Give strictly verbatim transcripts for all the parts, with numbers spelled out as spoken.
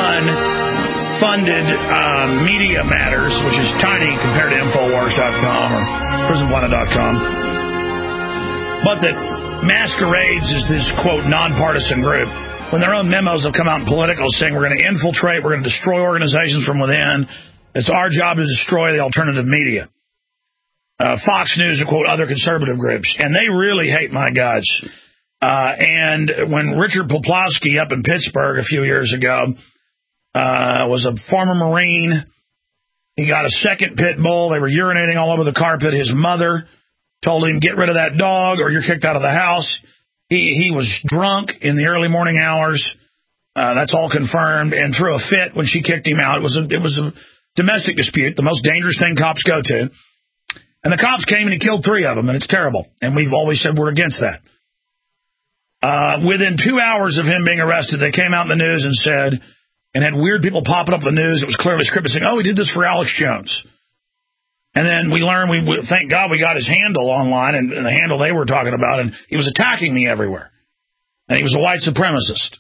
un-funded uh, Media Matters, which is tiny compared to Infowars dot com or Prison Planet dot com, but that masquerades as this, quote, nonpartisan group, when their own memos have come out in Politico saying we're going to infiltrate, we're going to destroy organizations from within. It's our job to destroy the alternative media. Uh, Fox News, and quote, other conservative groups. And they really hate my guts. Uh, and when Richard Poplawski up in Pittsburgh a few years ago uh, was a former Marine, he got a second pit bull. They were urinating all over the carpet. His mother told him, get rid of that dog or you're kicked out of the house. He, he was drunk in the early morning hours. Uh, that's all confirmed. And threw a fit when she kicked him out. It was a, it was a domestic dispute, the most dangerous thing cops go to. And the cops came and he killed three of them, and it's terrible. And we've always said we're against that. Uh, within two hours of him being arrested, they came out in the news and said, and had weird people popping up in the news. It was clearly scripted saying, oh, he did this for Alex Jones. And then we learned, we, we thank God we got his handle online, and, and the handle they were talking about, and he was attacking me everywhere. And he was a white supremacist.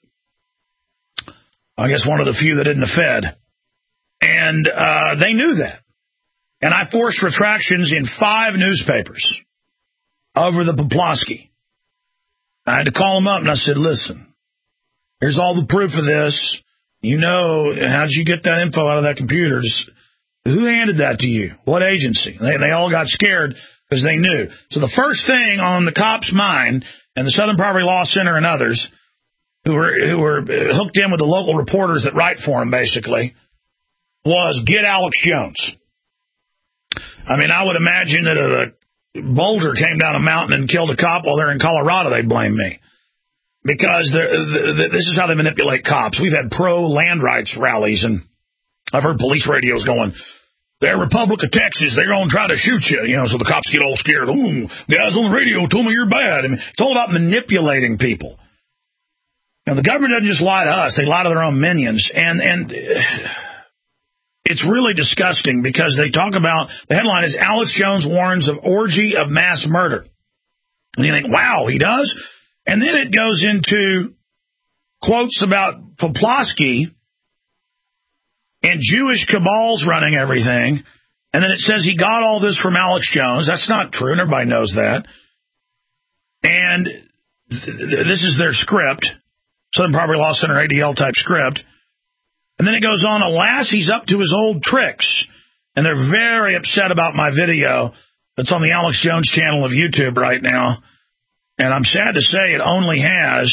I guess one of the few that didn't offend. And uh, they knew that. And I forced retractions in five newspapers over the Poplawski. I had to call them up, and I said, listen, here's all the proof of this. You know, how'd you get that info out of that computer? Just, who handed that to you? What agency? They, they all got scared because they knew. So the first thing on the cops' mind, and the Southern Poverty Law Center and others, who were, who were hooked in with the local reporters that write for them, basically, was get Alex Jones. I mean, I would imagine that if a boulder came down a mountain and killed a cop while they're in Colorado, they'd blame me. Because the, the, this is how they manipulate cops. We've had pro-land rights rallies, and I've heard police radios going, they're Republic of Texas, they're going to try to shoot you. You know, so the cops get all scared. Oh, guys on the radio told me you're bad. I mean, it's all about manipulating people. Now, the government doesn't just lie to us. They lie to their own minions. And... and it's really disgusting because they talk about, the headline is Alex Jones warns of orgy of mass murder. And you think, wow, he does? And then it goes into quotes about Poplawski and Jewish cabals running everything. And then it says he got all this from Alex Jones. That's not true, and everybody knows that. And th- th- this is their script, Southern Poverty Law Center A D L type script. And then it goes on, alas, he's up to his old tricks. And they're very upset about my video that's on the Alex Jones channel of YouTube right now. And I'm sad to say it only has,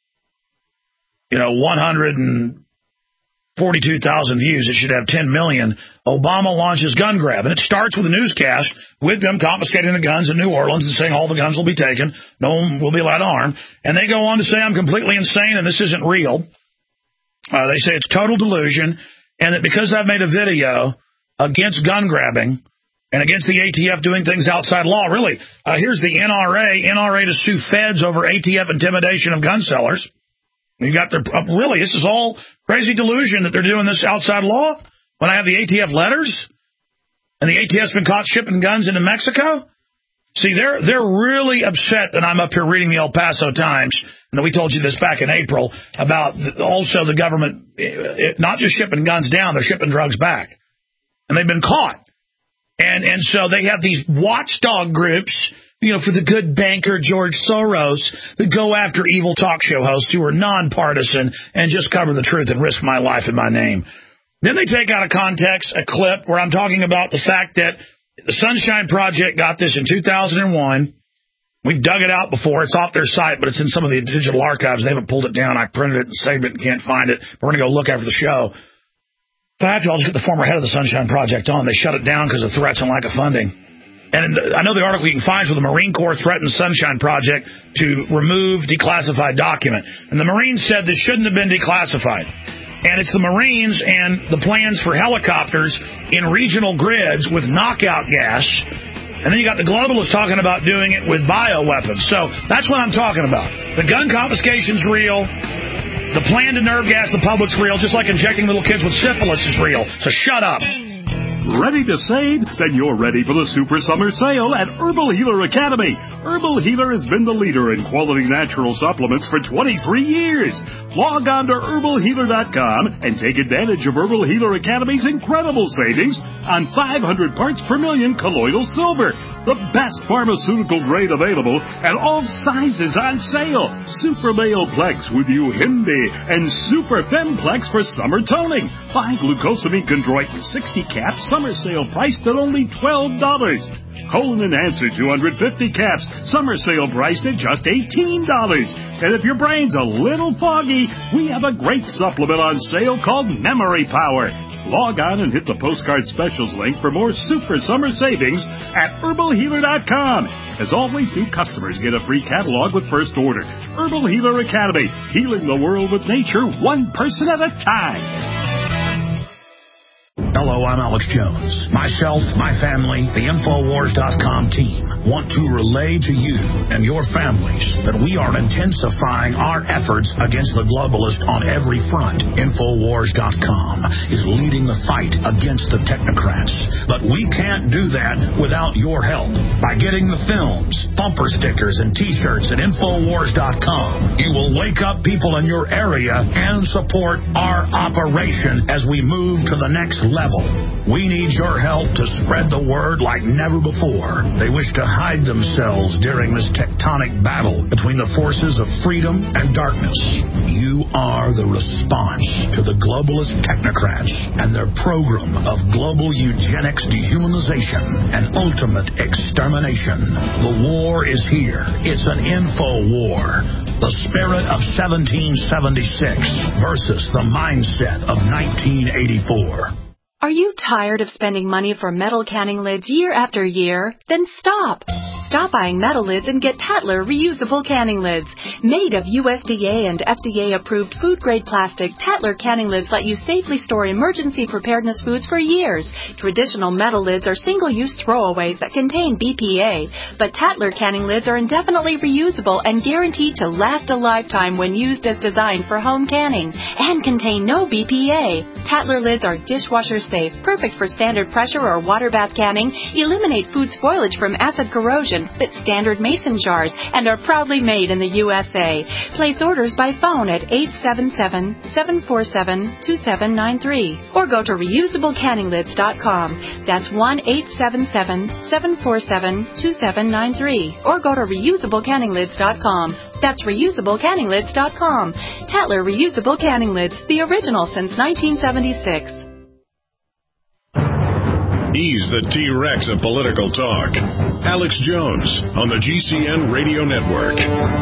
you know, one hundred forty-two thousand views. It should have ten million. Obama launches gun grab. And it starts with a newscast with them confiscating the guns in New Orleans and saying all the guns will be taken. No one will be allowed to arm. And they go on to say I'm completely insane and this isn't real. Uh, they say it's total delusion, and that because I've made a video against gun grabbing and against the A T F doing things outside law, really, uh, here's the N R A, N R A to sue feds over A T F intimidation of gun sellers. You got their, uh, really, this is all crazy delusion that they're doing this outside law when I have the A T F letters and the A T F's been caught shipping guns into Mexico. See, they're they're really upset that I'm up here reading the El Paso Times, and we told you this back in April, about also the government it, not just shipping guns down, they're shipping drugs back. And they've been caught. And and so they have these watchdog groups, you know, for the good banker George Soros, that go after evil talk show hosts who are nonpartisan and just cover the truth and risk my life and my name. Then they take out of context a clip where I'm talking about the fact that the Sunshine Project got this in two thousand one. We've dug it out before. It's off their site, but it's in some of the digital archives. They haven't pulled it down. I printed it and saved it and can't find it. We're going to go look after the show. If I have to, I'll just get the former head of the Sunshine Project on. They shut it down because of threats and lack of funding. And I know the article you can find is where the Marine Corps threatened Sunshine Project to remove declassified document. And the Marines said this shouldn't have been declassified. And it's the Marines and the plans for helicopters in regional grids with knockout gas. And then you got the globalists talking about doing it with bioweapons. So that's what I'm talking about. The gun confiscation's real. The plan to nerve gas the public's real, just like injecting little kids with syphilis is real. So shut up. Ready to save? Then you're ready for the Super Summer Sale at Herbal Healer Academy. Herbal Healer has been the leader in quality natural supplements for twenty-three years. Log on to herbal healer dot com and take advantage of Herbal Healer Academy's incredible savings on five hundred parts per million colloidal silver, the best pharmaceutical grade available, and all sizes on sale. Super Male Plex with Uhimbi and Super Femplex for summer toning. Buy glucosamine chondroit sixty caps, summer sale priced at only twelve dollars. Colon Enhancer two hundred fifty caps, summer sale priced at just eighteen dollars. And if your brain's a little foggy, we have a great supplement on sale called Memory Power. Log on and hit the postcard specials link for more super summer savings at herbal healer dot com. As always, new customers get a free catalog with first order. Herbal Healer Academy, healing the world with nature one person at a time. Hello, I'm Alex Jones. Myself, my family, the Infowars dot com team want to relay to you and your families that we are intensifying our efforts against the globalist on every front. Infowars dot com is leading the fight against the technocrats. But we can't do that without your help. By getting the films, bumper stickers, and T-shirts at Infowars dot com, you will wake up people in your area and support our operation as we move to the next level. We need your help to spread the word like never before. They wish to hide themselves during this tectonic battle between the forces of freedom and darkness. You are the response to the globalist technocrats and their program of global eugenics, dehumanization, and ultimate extermination. The war is here. It's an info war. The spirit of seventeen seventy-six versus the mindset of nineteen eighty-four. Are you tired of spending money for metal canning lids year after year? Then stop. Stop buying metal lids and get Tatler reusable canning lids. Made of U S D A and F D A-approved food-grade plastic, Tatler canning lids let you safely store emergency preparedness foods for years. Traditional metal lids are single-use throwaways that contain B P A, but Tatler canning lids are indefinitely reusable and guaranteed to last a lifetime when used as designed for home canning and contain no B P A. Tatler lids are dishwasher safe, perfect for standard pressure or water bath canning, eliminate food spoilage from acid corrosion, fit standard mason jars, and are proudly made in the U S A. Place orders by phone at eight seven seven, seven four seven, two seven nine three or go to reusable canning lids dot com. That's one eight seven seven, seven four seven, two seven nine three or go to reusable canning lids dot com. That's reusable canning lids dot com. Tatler Reusable Canning Lids, the original since nineteen seventy-six. He's the T-Rex of political talk. Alex Jones on the G C N Radio Network.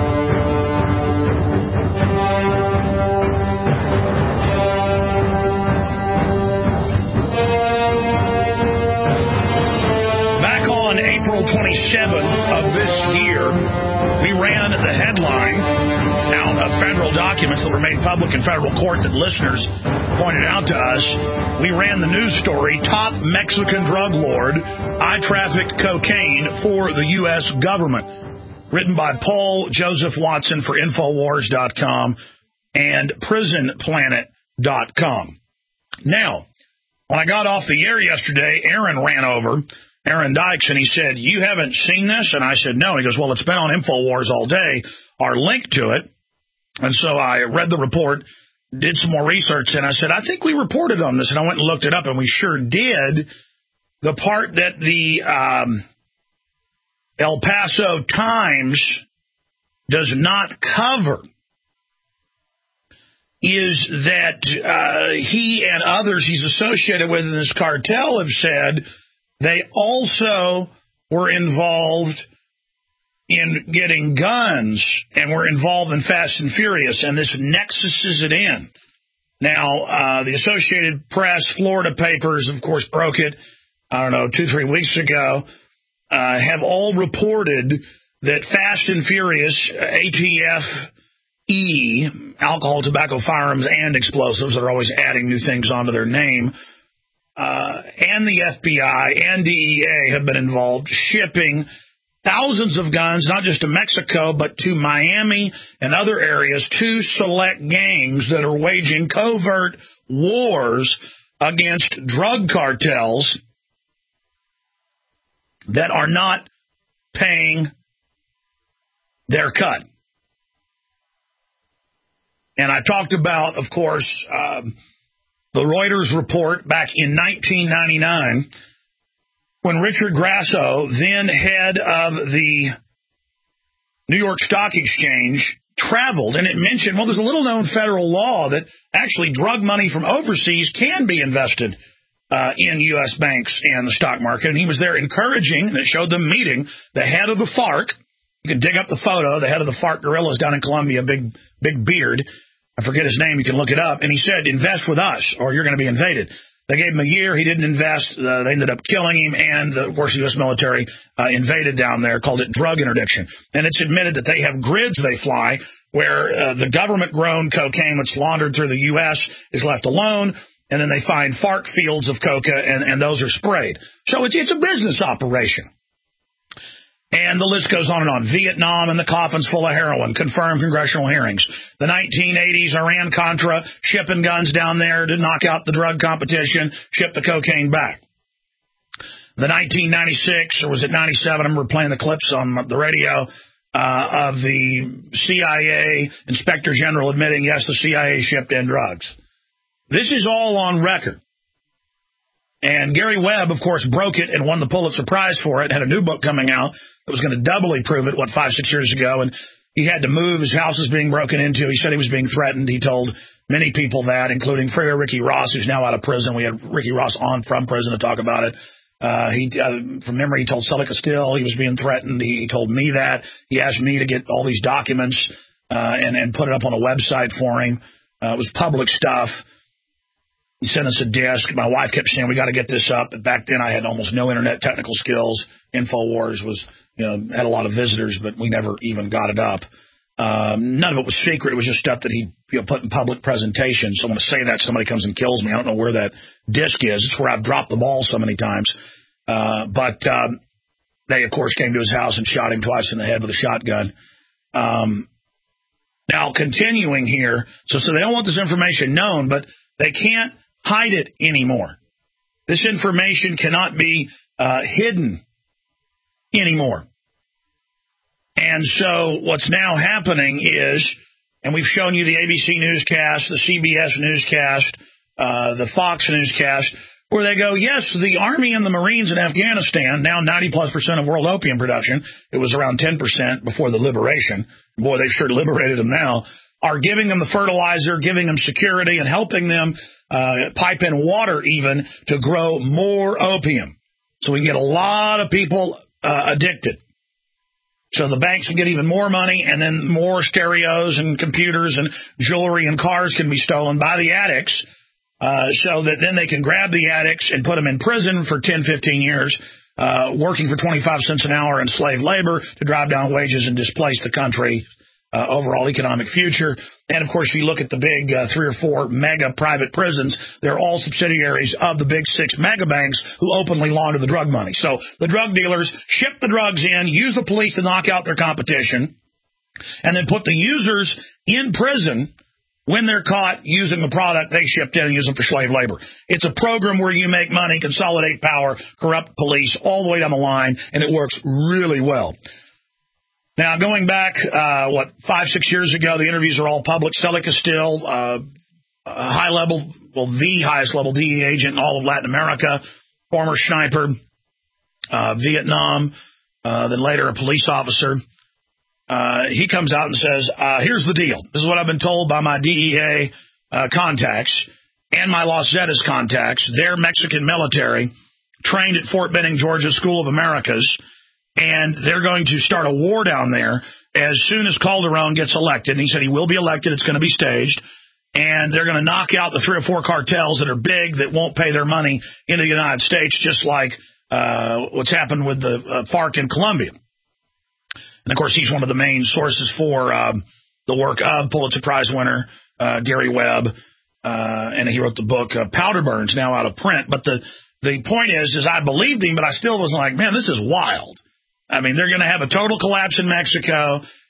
Back on April twenty-seventh of this year, we ran the headline out of federal documents that were made public in federal court that listeners pointed out to us. We ran the news story, Top Mexican Drug Lord, I Trafficked Cocaine for the U S Government, written by Paul Joseph Watson for Infowars dot com and Prison Planet dot com. Now, when I got off the air yesterday, Aaron ran over, Aaron Dykes, and he said, "You haven't seen this?" And I said, "No." He goes, "Well, it's been on Infowars all day, our link to it." And so I read the report, did some more research, and I said, I think we reported on this. And I went and looked it up, and we sure did. The part that the um, El Paso Times does not cover is that uh, he and others he's associated with in this cartel have said they also were involved in getting guns and were involved in Fast and Furious, and this nexuses it in. Now, uh, the Associated Press, Florida papers, of course, broke it, I don't know, two, three weeks ago, uh, have all reported that Fast and Furious, A T F E, alcohol, tobacco, firearms, and explosives, they're always adding new things onto their name, uh, and the F B I and D E A have been involved shipping thousands of guns, not just to Mexico, but to Miami and other areas, to select gangs that are waging covert wars against drug cartels that are not paying their cut. And I talked about, of course, um, the Reuters report back in nineteen ninety-nine when Richard Grasso, then head of the New York Stock Exchange, traveled, and it mentioned, well, there's a little-known federal law that actually drug money from overseas can be invested uh, in U S banks and the stock market. And he was there encouraging, and it showed them meeting the head of the FARC. You can dig up the photo, the head of the FARC guerrillas down in Colombia, big, big beard. I forget his name. You can look it up. And he said, invest with us or you're going to be invaded. They gave him a year. He didn't invest. Uh, they ended up killing him. And, the, of course, the U S military uh, invaded down there, called it drug interdiction. And it's admitted that they have grids they fly where uh, the government-grown cocaine, which is laundered through the U S, is left alone. And then they find FARC fields of coca, and, and those are sprayed. So it's, it's a business operation. And the list goes on and on. Vietnam and the coffins full of heroin, confirmed congressional hearings. The nineteen eighties, Iran-Contra, shipping guns down there to knock out the drug competition, ship the cocaine back. The nineteen ninety-six, or was it ninety-seven, I remember playing the clips on the radio, uh, of the C I A Inspector General admitting, yes, the C I A shipped in drugs. This is all on record. And Gary Webb, of course, broke it and won the Pulitzer Prize for it, had a new book coming out that was going to doubly prove it, what, five, six years ago. And he had to move. His house was being broken into. He said he was being threatened. He told many people that, including Freer Ricky Ross, who's now out of prison. We had Ricky Ross on from prison to talk about it. Uh, he, uh, from memory, he told Sully Castile he was being threatened. He, he told me that. He asked me to get all these documents uh, and, and put it up on a website for him. Uh, it was public stuff. He sent us a disc. My wife kept saying, we got to get this up. But back then I had almost no internet technical skills. InfoWars was, you know, had a lot of visitors, but we never even got it up. Um, none of it was secret. It was just stuff that he you know, put in public presentations. So I'm going to say that somebody comes and kills me. I don't know where that disc is. It's where I've dropped the ball so many times. Uh, but um, they, of course, came to his house and shot him twice in the head with a shotgun. Um, now, continuing here, so, so they don't want this information known, but they can't hide it anymore. This information cannot be uh, hidden anymore. And so what's now happening is, and we've shown you the A B C newscast, the C B S newscast, uh, the Fox newscast, where they go, yes, the Army and the Marines in Afghanistan, now ninety plus percent of world opium production, it was around ten percent before the liberation, boy, they've sure liberated them now, are giving them the fertilizer, giving them security, and helping them uh, pipe in water even to grow more opium. So we can get a lot of people uh, addicted. So the banks can get even more money, and then more stereos and computers and jewelry and cars can be stolen by the addicts, uh, so that then they can grab the addicts and put them in prison for ten, fifteen years, uh, working for twenty-five cents an hour in slave labor to drive down wages and displace the country. Uh, overall economic future. And, of course, if you look at the big uh, three or four mega private prisons, they're all subsidiaries of the big six mega banks who openly launder the drug money. So the drug dealers ship the drugs in, use the police to knock out their competition, and then put the users in prison when they're caught using the product they shipped in and use them for slave labor. It's a program where you make money, consolidate power, corrupt police, all the way down the line, and it works really well. Now, going back, uh, what, five, six years ago, the interviews are all public. Sully Castile, uh, a high-level, well, the highest-level D E A agent in all of Latin America, former sniper, uh, Vietnam, uh, then later a police officer. Uh, he comes out and says, uh, here's the deal. This is what I've been told by my D E A uh, contacts and my Los Zetas contacts. They're Mexican military, trained at Fort Benning, Georgia School of Americas. And they're going to start a war down there as soon as Calderon gets elected. And he said he will be elected. It's going to be staged. And they're going to knock out the three or four cartels that are big that won't pay their money into the United States, just like uh, what's happened with the uh, FARC in Colombia. And, of course, he's one of the main sources for um, the work of Pulitzer Prize winner uh, Gary Webb. Uh, and he wrote the book uh, Powder Burns, now out of print. But the, the point is, is I believed him, but I still was like, man, this is wild. I mean, they're going to have a total collapse in Mexico,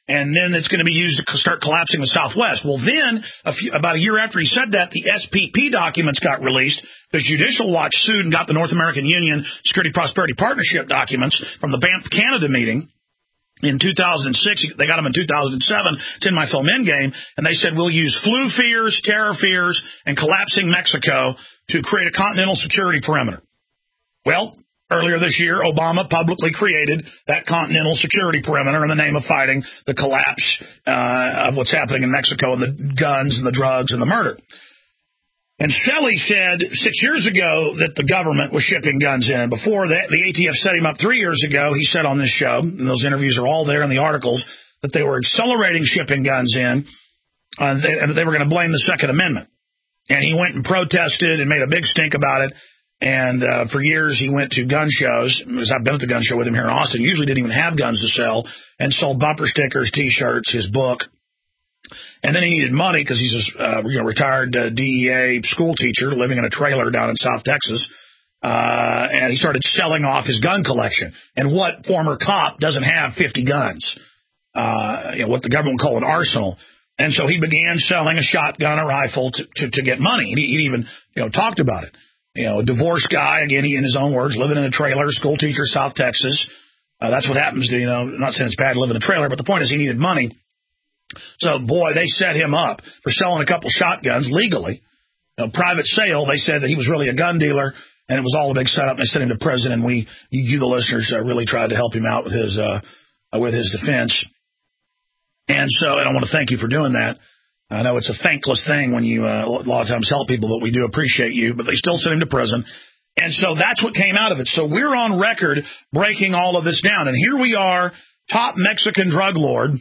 and then it's going to be used to start collapsing the Southwest. Well, then, a few, about a year after he said that, the S P P documents got released because Judicial Watch sued and got the North American Union Security Prosperity Partnership documents from the Banff, Canada meeting in two thousand six. They got them in two thousand seven. It's in my film Endgame, and they said we'll use flu fears, terror fears, and collapsing Mexico to create a continental security perimeter. Well, earlier this year, Obama publicly created that continental security perimeter in the name of fighting the collapse uh, of what's happening in Mexico and the guns and the drugs and the murder. And Shelley said six years ago that the government was shipping guns in. Before that, the A T F set him up three years ago. He said on this show, and those interviews are all there in the articles, that they were accelerating shipping guns in, uh, they, and they were going to blame the Second Amendment. And he went and protested and made a big stink about it. And uh, for years, he went to gun shows. I've been at the gun show with him here in Austin. Usually didn't even have guns to sell, and sold bumper stickers, T-shirts, his book. And then he needed money because he's a uh, you know, retired uh, D E A school teacher living in a trailer down in South Texas. Uh, and he started selling off his gun collection. And what former cop doesn't have fifty guns? Uh, you know, what the government would call an arsenal. And so he began selling a shotgun, a rifle to, to, to get money. He, he even you know talked about it. You know, a divorced guy, again, he, in his own words, living in a trailer, school teacher, South Texas. Uh, that's what happens to, you know, I'm not saying it's bad to live in a trailer, but the point is he needed money. So, boy, they set him up for selling a couple shotguns legally. You know, private sale, they said that he was really a gun dealer, and it was all a big setup. They sent him to prison, and we, you, the listeners, uh, really tried to help him out with his, uh, uh, with his defense. And so, and I want to thank you for doing that. I know it's a thankless thing when you uh, a lot of times help people, but we do appreciate you. But they still sent him to prison. And so that's what came out of it. So we're on record breaking all of this down. And here we are, top Mexican drug lord.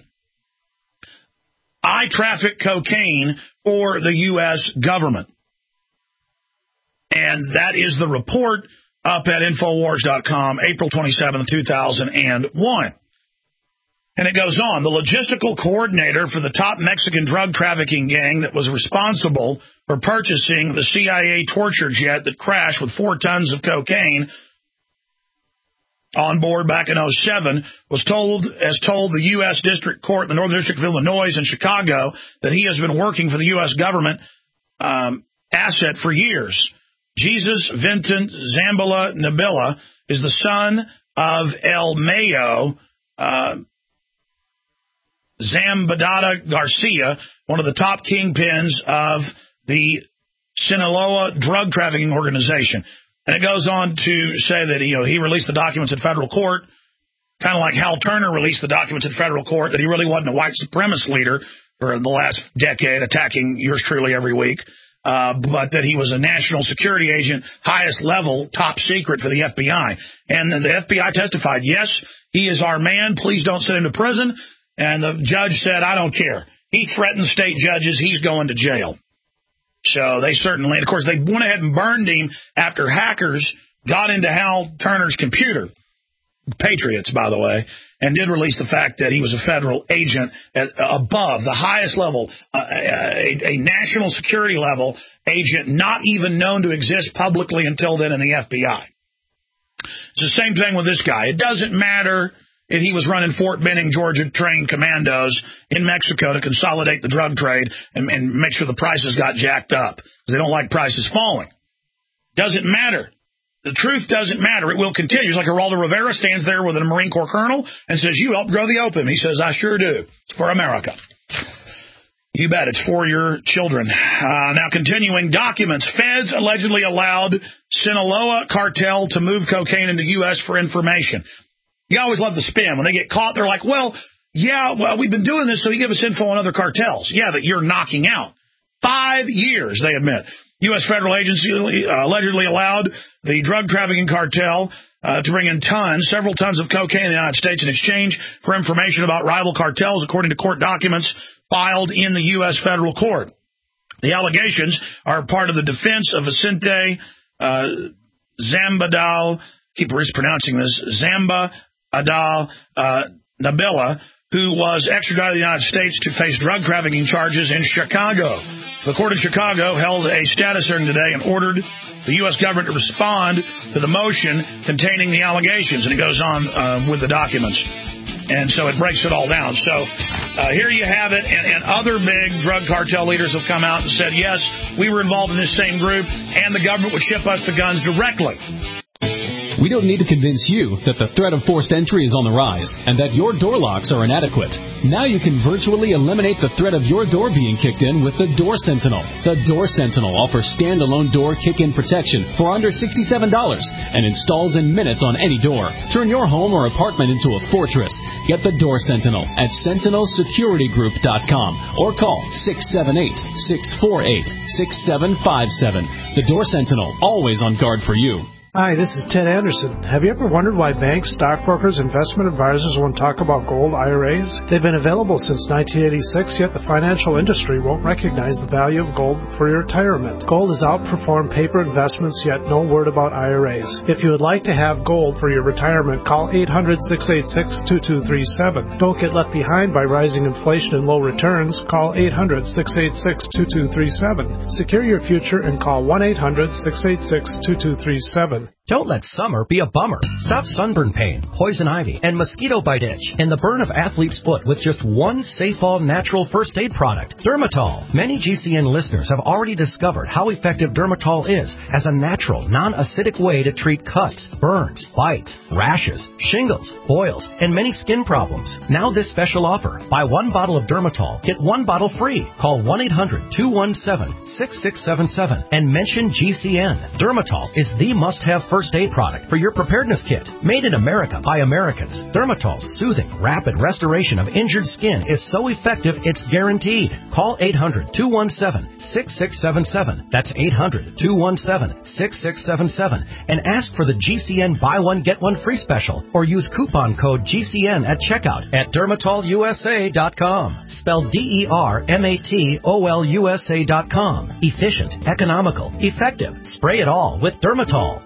I traffic cocaine for the U S government. And that is the report up at Infowars dot com, April twenty-seventh, two thousand one. And it goes on. The logistical coordinator for the top Mexican drug trafficking gang that was responsible for purchasing the C I A torture jet that crashed with four tons of cocaine on board back in oh seven was told, as told the U S District Court in the Northern District of Illinois in Chicago, that he has been working for the U S government um, asset for years. Jesus Vincent Zambala Nabila is the son of El Mayo uh, Zambadata Garcia, one of the top kingpins of the Sinaloa drug trafficking organization. And it goes on to say that you know he released the documents in federal court, kind of like Hal Turner released the documents in federal court, that he really wasn't a white supremacist leader for the last decade, attacking yours truly every week, uh, but that he was a national security agent, highest level, top secret for the F B I. And the F B I testified, yes, he is our man. Please don't send him to prison. And the judge said, I don't care. He threatened state judges. He's going to jail. So they certainly, and of course, they went ahead and burned him after hackers got into Hal Turner's computer. Patriots, by the way, and did release the fact that he was a federal agent at, above the highest level, uh, a, a national security level agent, not even known to exist publicly until then in the F B I. It's the same thing with this guy. It doesn't matter if he was running Fort Benning, Georgia trained commandos in Mexico to consolidate the drug trade and, and make sure the prices got jacked up because they don't like prices falling. Doesn't matter. The truth doesn't matter. It will continue. It's like Geraldo Rivera stands there with a Marine Corps colonel and says, you helped grow the opium. He says, I sure do. It's for America. You bet. It's for your children. Uh, now, continuing documents. Feds allegedly allowed Sinaloa cartel to move cocaine into U S for information. You always love the spin. When they get caught, they're like, well, yeah, well, we've been doing this, so you give us info on other cartels. Yeah, that you're knocking out. Five years, they admit. U S federal agency uh, allegedly allowed the drug trafficking cartel uh, to bring in tons, several tons of cocaine in the United States in exchange for information about rival cartels, according to court documents filed in the U S federal court. The allegations are part of the defense of Vicente uh, Zambadal, keep mispronouncing this, Zamba Adal uh, Nabila, who was extradited to the United States to face drug trafficking charges in Chicago. The court in Chicago held a status hearing today and ordered the U S government to respond to the motion containing the allegations. And it goes on uh, with the documents. And so it breaks it all down. So uh, here you have it. And, and other big drug cartel leaders have come out and said, yes, we were involved in this same group, and the government would ship us the guns directly. We don't need to convince you that the threat of forced entry is on the rise and that your door locks are inadequate. Now you can virtually eliminate the threat of your door being kicked in with the Door Sentinel. The Door Sentinel offers standalone door kick-in protection for under sixty-seven dollars and installs in minutes on any door. Turn your home or apartment into a fortress. Get the Door Sentinel at sentinel security group dot com or call six seven eight, six four eight, six seven five seven. The Door Sentinel, always on guard for you. Hi, this is Ted Anderson. Have you ever wondered why banks, stockbrokers, investment advisors won't talk about gold I R As? They've been available since nineteen eighty-six, yet the financial industry won't recognize the value of gold for your retirement. Gold has outperformed paper investments, yet no word about I R As. If you would like to have gold for your retirement, call eight hundred, six eight six, two two three seven. Don't get left behind by rising inflation and low returns. Call eight hundred, six eight six, two two three seven. Secure your future and call one eight hundred, six eight six, two two three seven. Don't let summer be a bummer. Stop sunburn pain, poison ivy, and mosquito bite itch and the burn of athlete's foot with just one safe all-natural first aid product, Dermatol. Many G C N listeners have already discovered how effective Dermatol is as a natural, non-acidic way to treat cuts, burns, bites, rashes, shingles, boils, and many skin problems. Now this special offer. Buy one bottle of Dermatol, get one bottle free. Call one eight hundred, two one seven, six six seven seven and mention G C N. Dermatol is the must-have first First aid product for your preparedness kit. Made in America by Americans, Dermatol's soothing, rapid restoration of injured skin is so effective it's guaranteed. Call eight hundred, two one seven, six six seven seven. That's eight hundred, two one seven, six six seven seven. And ask for the G C N Buy One, Get One Free special or use coupon code G C N at checkout at dermatol U S A dot com. Spelled D E R M A T O L U S A dot com. Efficient, economical, effective. Spray it all with Dermatol.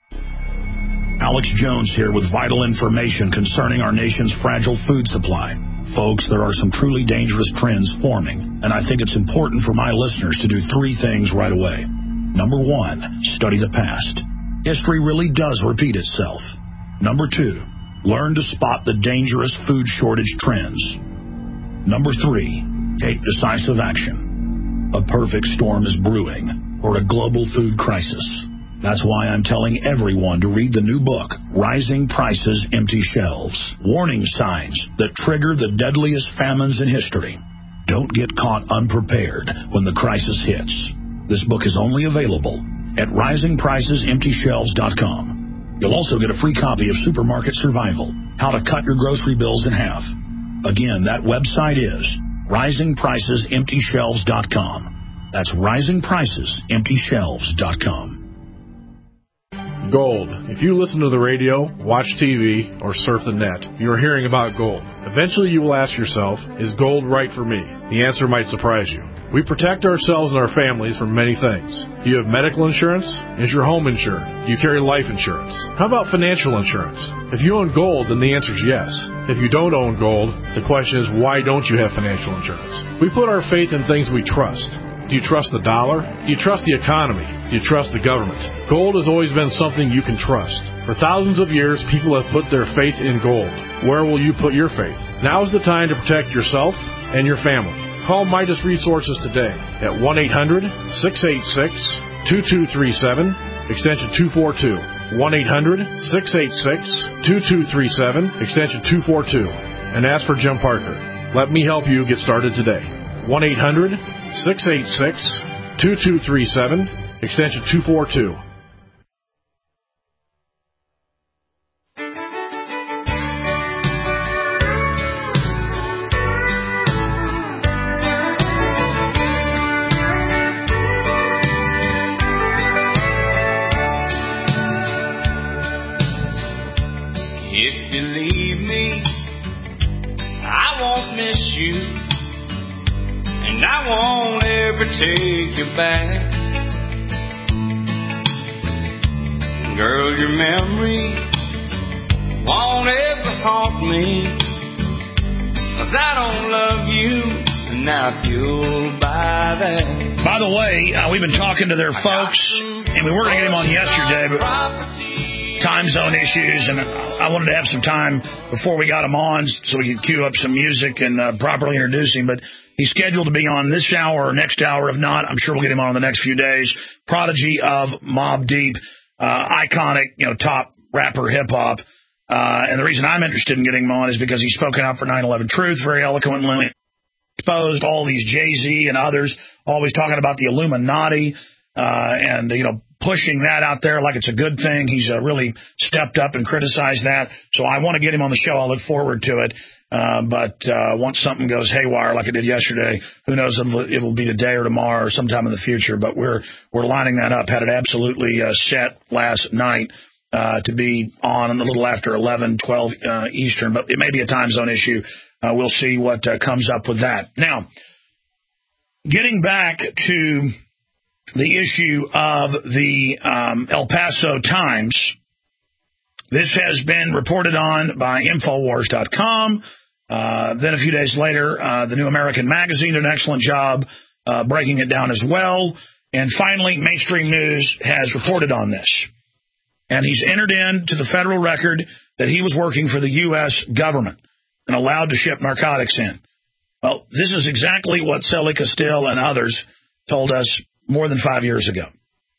Alex Jones here with vital information concerning our nation's fragile food supply. Folks, there are some truly dangerous trends forming, and I think it's important for my listeners to do three things right away. Number one, study the past. History really does repeat itself. Number two, learn to spot the dangerous food shortage trends. Number three, take decisive action. A perfect storm is brewing for a global food crisis. That's why I'm telling everyone to read the new book, Rising Prices, Empty Shelves. Warning signs that trigger the deadliest famines in history. Don't get caught unprepared when the crisis hits. This book is only available at rising prices empty shelves dot com. You'll also get a free copy of Supermarket Survival, How to Cut Your Grocery Bills in Half. Again, that website is rising prices empty shelves dot com. That's rising prices empty shelves dot com. Gold. If you listen to the radio, watch T V, or surf the net, you are hearing about gold. Eventually you will ask yourself, is gold right for me? The answer might surprise you. We protect ourselves and our families from many things. Do you have medical insurance? Is your home insured? Do you carry life insurance? How about financial insurance? If you own gold, then the answer is yes. If you don't own gold, the question is, why don't you have financial insurance? We put our faith in things we trust. Do you trust the dollar? Do you trust the economy? Do you trust the government? Gold has always been something you can trust. For thousands of years, people have put their faith in gold. Where will you put your faith? Now is the time to protect yourself and your family. Call Midas Resources today at one eight hundred, six eight six, two two three seven, extension two four two. one eight hundred, six eight six, two two three seven, extension two four two. And ask for Jim Parker. Let me help you get started today. one eight hundred, six eight six, two two three seven, extension two four two. If you leave me, I won't miss you, and I won't ever take you back. Girl, your memory won't ever haunt me, 'cause I don't love you, and I feel by that. By the way, uh, we've been talking to their folks, and we were going to get him on yesterday, but time zone issues, and I wanted to have some time before we got him on so we could cue up some music and uh, properly introduce him. But he's scheduled to be on this hour or next hour. If not, I'm sure we'll get him on in the next few days. Prodigy of Mobb Deep, uh, iconic, you know, top rapper hip-hop. Uh, and the reason I'm interested in getting him on is because he's spoken out for nine eleven Truth very eloquently, exposed all these Jay-Z and others, always talking about the Illuminati, uh, and, you know, pushing that out there like it's a good thing. He's uh, really stepped up and criticized that. So I want to get him on the show. I look forward to it. Uh, but uh, once something goes haywire like it did yesterday, who knows if it'll, it'll be today or tomorrow or sometime in the future. But we're we're lining that up. Had it absolutely uh, set last night uh, to be on a little after eleven, twelve uh, Eastern. But it may be a time zone issue. Uh, we'll see what uh, comes up with that. Now, getting back to the issue of the um, El Paso Times, this has been reported on by Infowars dot com. Uh, then a few days later, uh, the New American Magazine did an excellent job uh, breaking it down as well. And finally, Mainstream News has reported on this. And he's entered into the federal record that he was working for the U S government and allowed to ship narcotics in. Well, this is exactly what Sully Castile and others told us more than five years ago.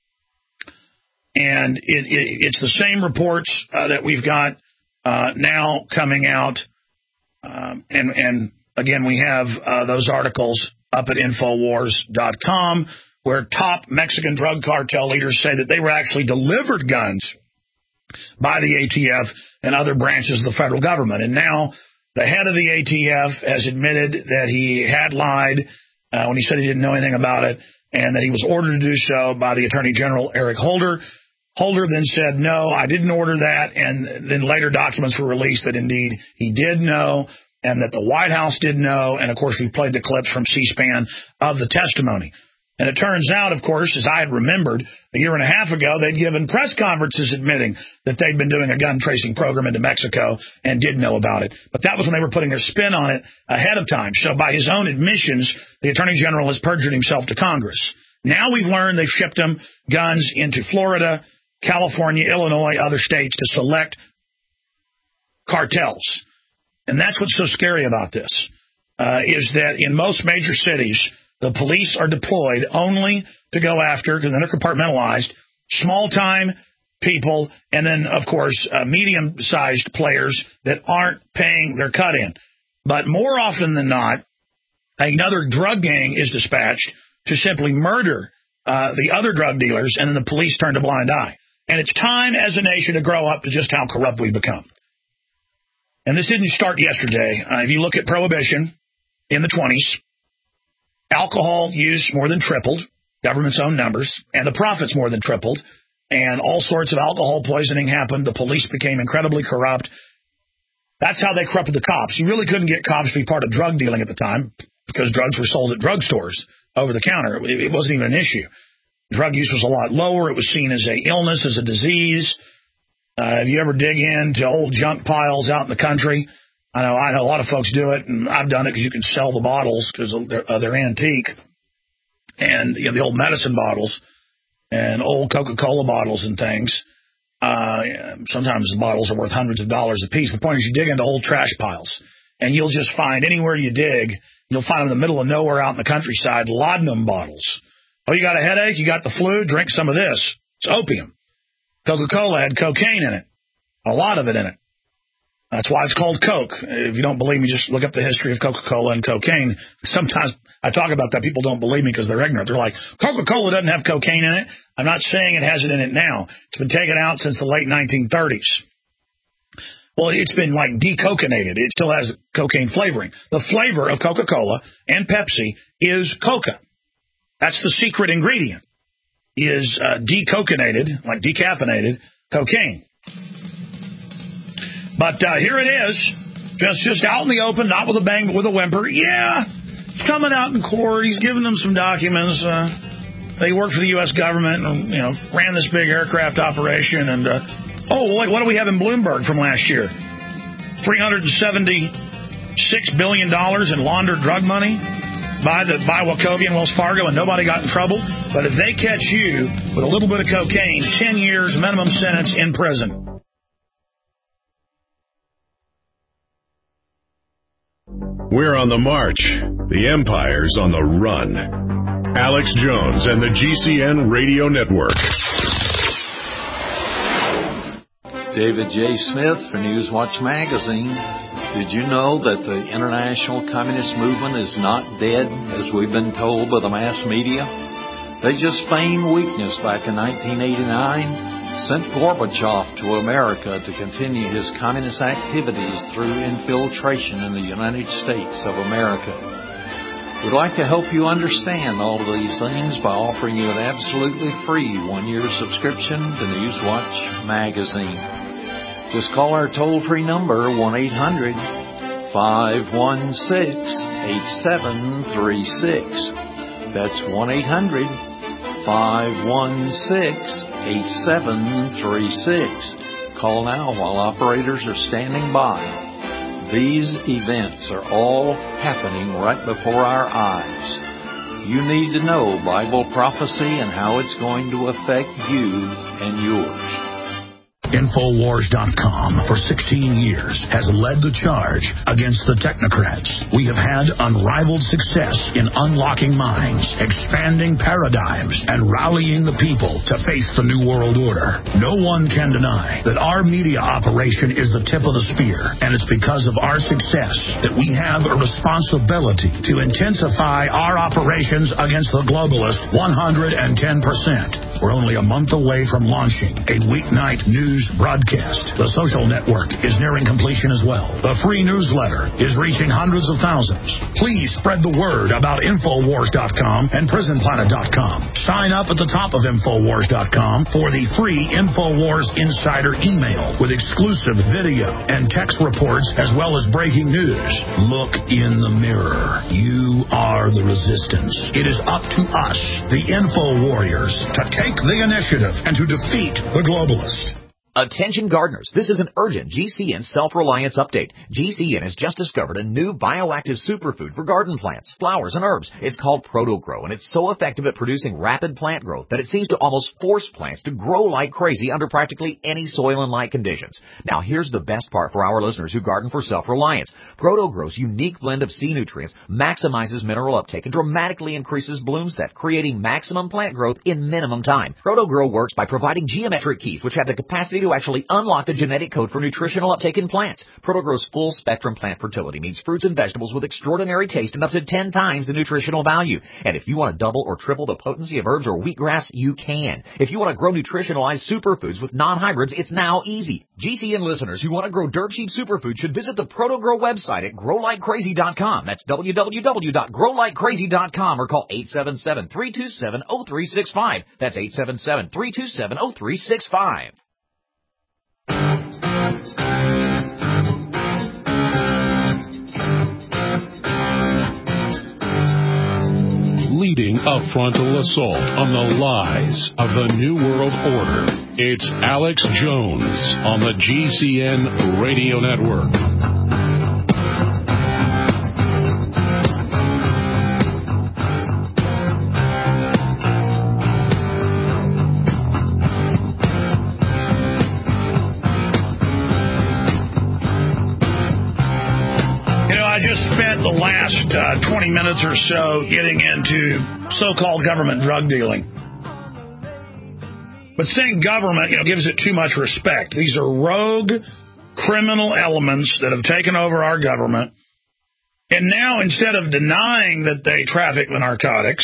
And it, it, it's the same reports uh, that we've got uh, now coming out. Um, and, and, again, we have uh, those articles up at Infowars dot com where top Mexican drug cartel leaders say that they were actually delivered guns by the A T F and other branches of the federal government. And now the head of the A T F has admitted that he had lied uh, when he said he didn't know anything about it, and that he was ordered to do so by the Attorney General, Eric Holder. Holder then said, no, I didn't order that, and then later documents were released that indeed he did know, and that the White House did know, and of course we played the clips from C-SPAN of the testimony. And it turns out, of course, as I had remembered, a year and a half ago, they'd given press conferences admitting that they'd been doing a gun tracing program into Mexico and did know about it. But that was when they were putting their spin on it ahead of time. So by his own admissions, the Attorney General has perjured himself to Congress. Now we've learned they've shipped them guns into Florida, California, Illinois, other states to select cartels. And that's what's so scary about this, uh, is that in most major cities, the police are deployed only to go after, because they're compartmentalized, small-time people, and then, of course, uh, medium-sized players that aren't paying their cut-in. But more often than not, another drug gang is dispatched to simply murder uh, the other drug dealers, and then the police turn a blind eye. And it's time as a nation to grow up to just how corrupt we've become. And this didn't start yesterday. Uh, if you look at Prohibition in the twenties, alcohol use more than tripled, government's own numbers, and the profits more than tripled, and all sorts of alcohol poisoning happened. The police became incredibly corrupt. That's how they corrupted the cops. You really couldn't get cops to be part of drug dealing at the time because drugs were sold at drugstores over the counter. It, it wasn't even an issue. Drug use was a lot lower. It was seen as a illness, as a disease. Uh, if you ever dig into old junk piles out in the country, I know I know a lot of folks do it, and I've done it because you can sell the bottles because they're, uh, they're antique, and you know, the old medicine bottles and old Coca-Cola bottles and things. Uh, sometimes the bottles are worth hundreds of dollars a piece. The point is you dig into old trash piles, and you'll just find anywhere you dig, you'll find them in the middle of nowhere out in the countryside, laudanum bottles. Oh, you got a headache? You got the flu? Drink some of this. It's opium. Coca-Cola had cocaine in it, a lot of it in it. That's why it's called Coke. If you don't believe me, just look up the history of Coca-Cola and cocaine. Sometimes I talk about that. People don't believe me because they're ignorant. They're like, Coca-Cola doesn't have cocaine in it. I'm not saying it has it in it now. It's been taken out since the late nineteen thirties. Well, it's been like decocainated. It still has cocaine flavoring. The flavor of Coca-Cola and Pepsi is coca. That's the secret ingredient, is uh, decocainated, like decaffeinated, cocaine. But uh, here it is, just just out in the open, not with a bang, but with a whimper. Yeah, it's coming out in court. He's giving them some documents. Uh, they work for the U S government and, you know, ran this big aircraft operation. And, uh, oh, wait, what do we have in Bloomberg from last year? three hundred seventy-six billion dollars in laundered drug money by the by Wachovia and Wells Fargo, and nobody got in trouble. But if they catch you with a little bit of cocaine, ten years minimum sentence in prison. We're on the march. The empire's on the run. Alex Jones and the G C N Radio Network. David J. Smith for Newswatch Magazine. Did you know that the international communist movement is not dead, as we've been told by the mass media? They just feigned weakness back in nineteen eighty-nine. Sent Gorbachev to America to continue his communist activities through infiltration in the United States of America. We'd like to help you understand all of these things by offering you an absolutely free one-year subscription to Newswatch Magazine. Just call our toll-free number, one eight hundred, five one six, eight seven three six. That's one eight hundred, five one six, eight seven three six. Call now while operators are standing by. These events are all happening right before our eyes. You need to know Bible prophecy and how it's going to affect you and yours. Infowars dot com for sixteen years has led the charge against the technocrats. We have had unrivaled success in unlocking minds, expanding paradigms, and rallying the people to face the New World Order. No one can deny that our media operation is the tip of the spear, and it's because of our success that we have a responsibility to intensify our operations against the globalists one hundred ten percent. We're only a month away from launching a weeknight news broadcast. The social network is nearing completion as well. The free newsletter is reaching hundreds of thousands. Please spread the word about Infowars dot com and Prison Planet dot com. Sign up at the top of Infowars dot com for the free Infowars Insider email with exclusive video and text reports as well as breaking news. Look in the mirror. You are the resistance. It is up to us, the Info Warriors, to take the initiative and to defeat the globalists. Attention gardeners, this is an urgent G C N self-reliance update. G C N has just discovered a new bioactive superfood for garden plants, flowers, and herbs. It's called ProtoGrow, and it's so effective at producing rapid plant growth that it seems to almost force plants to grow like crazy under practically any soil and light conditions. Now, here's the best part for our listeners who garden for self-reliance. ProtoGrow's unique blend of sea nutrients maximizes mineral uptake and dramatically increases bloom set, creating maximum plant growth in minimum time. ProtoGrow works by providing geometric keys which have the capacity to actually unlock the genetic code for nutritional uptake in plants. ProtoGrow's full-spectrum plant fertility means fruits and vegetables with extraordinary taste and up to ten times the nutritional value. And if you want to double or triple the potency of herbs or wheatgrass, you can. If you want to grow nutritionalized superfoods with non-hybrids, it's now easy. G C N listeners who want to grow dirt cheap superfoods should visit the ProtoGrow website at grow like crazy dot com. That's w w w dot grow like crazy dot com or call eight seven seven, three two seven, zero three six five. That's eight seven seven, three two seven, zero three six five. Leading a frontal assault on the lies of the New World Order, it's Alex Jones on the G C N Radio Network. Spent the last uh, twenty minutes or so getting into so-called government drug dealing. But saying government, you know, gives it too much respect. These are rogue criminal elements that have taken over our government. And now, instead of denying that they traffic the narcotics,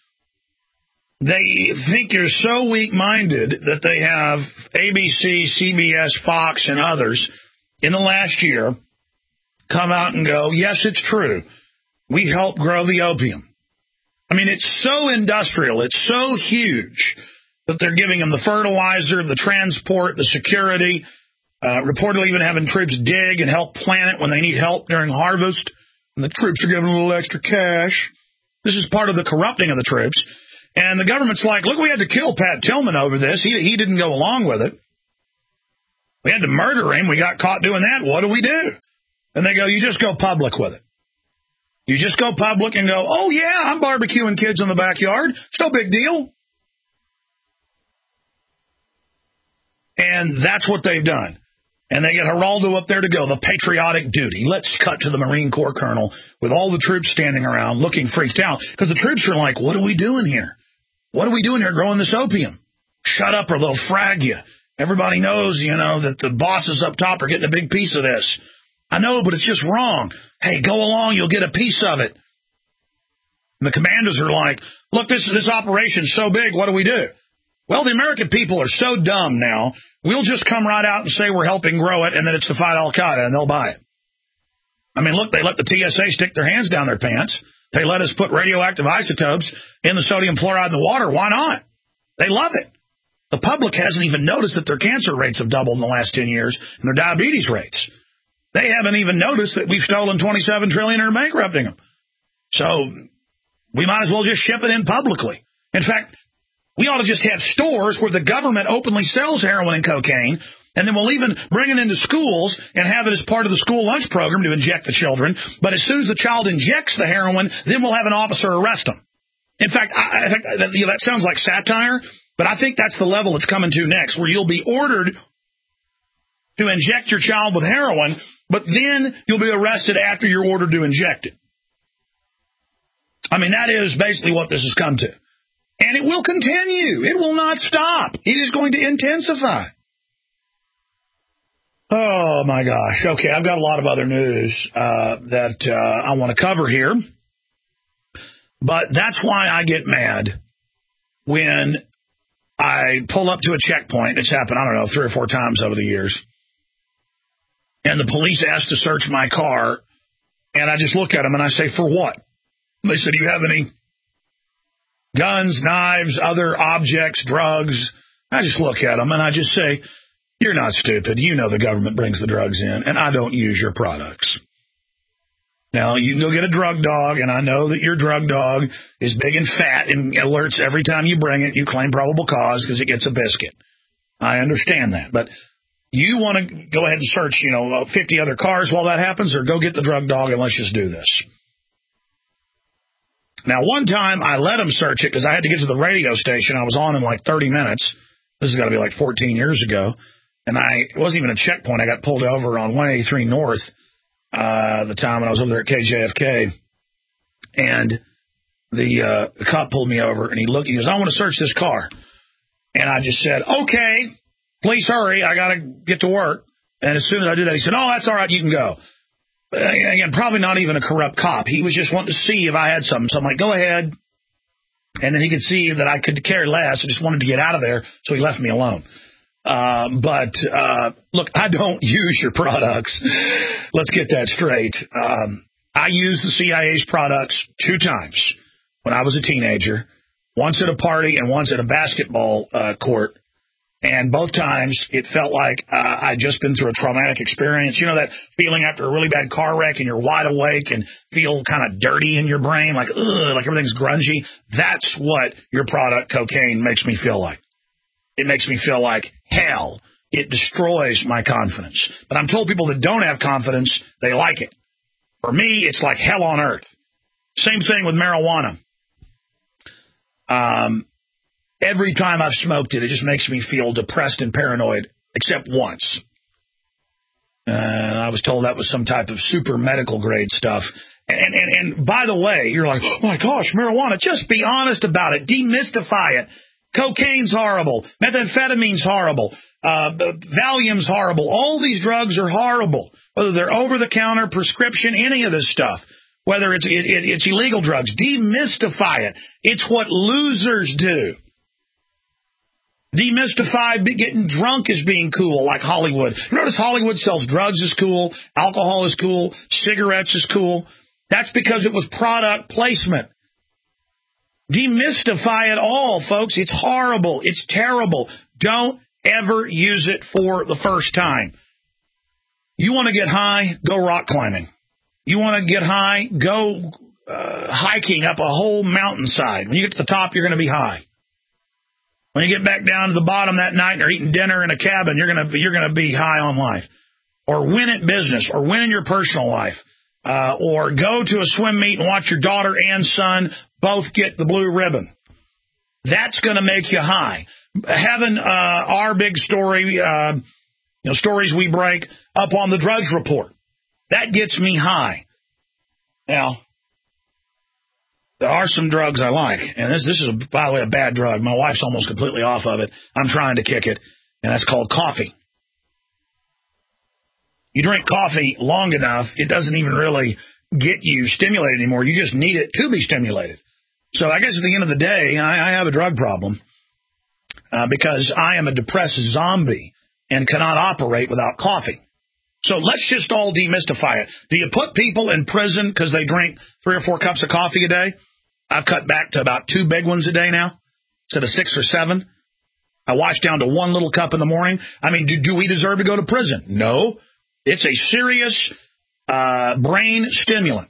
they think you're so weak-minded that they have A B C, C B S, Fox, and others in the last year come out and go, yes, it's true. We help grow the opium. I mean, it's so industrial. It's so huge that they're giving them the fertilizer, the transport, the security, uh, reportedly even having troops dig and help plant it when they need help during harvest. And the troops are given a little extra cash. This is part of the corrupting of the troops. And the government's like, look, we had to kill Pat Tillman over this. He, he didn't go along with it. We had to murder him. We got caught doing that. What do we do? And they go, you just go public with it. You just go public and go, oh, yeah, I'm barbecuing kids in the backyard. It's no big deal. And that's what they've done. And they get Geraldo up there to go, the patriotic duty. Let's cut to the Marine Corps colonel with all the troops standing around looking freaked out. Because the troops are like, what are we doing here? What are we doing here growing this opium? Shut up or they'll frag you. Everybody knows, you know, that the bosses up top are getting a big piece of this. I know, but it's just wrong. Hey, go along, you'll get a piece of it. And the commanders are like, look, this, this operation's so big, what do we do? Well, the American people are so dumb now, we'll just come right out and say we're helping grow it, and then it's to fight Al-Qaeda, and they'll buy it. I mean, look, they let the T S A stick their hands down their pants. They let us put radioactive isotopes in the sodium fluoride in the water. Why not? They love it. The public hasn't even noticed that their cancer rates have doubled in the last ten years, and their diabetes rates. They haven't even noticed that we've stolen twenty-seven trillion dollars and are bankrupting them. So we might as well just ship it in publicly. In fact, we ought to just have stores where the government openly sells heroin and cocaine, and then we'll even bring it into schools and have it as part of the school lunch program to inject the children. But as soon as the child injects the heroin, then we'll have an officer arrest them. In fact, I, I think that, you know, that sounds like satire, but I think that's the level it's coming to next, where you'll be ordered to inject your child with heroin, but then you'll be arrested after you're ordered to inject it. I mean, that is basically what this has come to. And it will continue. It will not stop. It is going to intensify. Oh, my gosh. Okay, I've got a lot of other news uh, that uh, I want to cover here. But that's why I get mad when I pull up to a checkpoint. It's happened, I don't know, three or four times over the years. And the police ask to search my car. And I just look at them and I say, for what? They said, do you have any guns, knives, other objects, drugs? I just look at them and I just say, you're not stupid. You know the government brings the drugs in, and I don't use your products. Now, you can go get a drug dog, and I know that your drug dog is big and fat and alerts every time you bring it. You claim probable cause because it gets a biscuit. I understand that. But you want to go ahead and search, you know, fifty other cars while that happens, or go get the drug dog and let's just do this. Now, one time I let them search it because I had to get to the radio station. I was on in like thirty minutes. This has got to be like fourteen years ago. And I, it wasn't even a checkpoint. I got pulled over on one eighty-three North uh, the time when I was over there at K J F K. And the, uh, the cop pulled me over, and he looked. He goes, I want to search this car. And I just said, okay, please hurry. I got to get to work. And as soon as I did that, he said, oh, that's all right. You can go. Again, probably not even a corrupt cop. He was just wanting to see if I had something. So I'm like, go ahead. And then he could see that I could carry less. I just wanted to get out of there, so he left me alone. Uh, but, uh, look, I don't use your products. Let's get that straight. Um, I used the C I A's products two times when I was a teenager, once at a party and once at a basketball uh, court. And both times it felt like uh, I'd just been through a traumatic experience. You know that feeling after a really bad car wreck and you're wide awake and feel kind of dirty in your brain, like, ugh, like everything's grungy? That's what your product, cocaine, makes me feel like. It makes me feel like hell. It destroys my confidence. But I'm told people that don't have confidence, they like it. For me, it's like hell on earth. Same thing with marijuana. Um, every time I've smoked it, it just makes me feel depressed and paranoid, except once. Uh, I was told that was some type of super medical grade stuff. And, and, and by the way, you're like, oh my gosh, marijuana, just be honest about it. Demystify it. Cocaine's horrible. Methamphetamine's horrible. Uh, Valium's horrible. All these drugs are horrible, whether they're over-the-counter, prescription, any of this stuff, whether it's, it, it, it's illegal drugs. Demystify it. It's what losers do. Demystify getting drunk as being cool, like Hollywood. You notice Hollywood sells drugs is cool, alcohol is cool, cigarettes is cool. That's because it was product placement. Demystify it all, folks. It's horrible. It's terrible. Don't ever use it for the first time. You want to get high? Go rock climbing. You want to get high? Go uh, hiking up a whole mountainside. When you get to the top, you're going to be high. When you get back down to the bottom that night and are eating dinner in a cabin, you're going to you're going to be high on life. Or win at business, or win in your personal life. Uh, or go to a swim meet and watch your daughter and son both get the blue ribbon. That's going to make you high. Having uh, our big story, uh, You know, stories we break up on the Drudge Report. That gets me high. Now, there are some drugs I like, and this this is, a, by the way, a bad drug. My wife's almost completely off of it. I'm trying to kick it, and that's called coffee. You drink coffee long enough, it doesn't even really get you stimulated anymore. You just need it to be stimulated. So I guess at the end of the day, I, I have a drug problem uh, because I am a depressed zombie and cannot operate without coffee. So let's just all demystify it. Do you put people in prison because they drink three or four cups of coffee a day? I've cut back to about two big ones a day now instead of six or seven. I wash down to one little cup in the morning. I mean, do, do we deserve to go to prison? No. It's a serious uh, brain stimulant.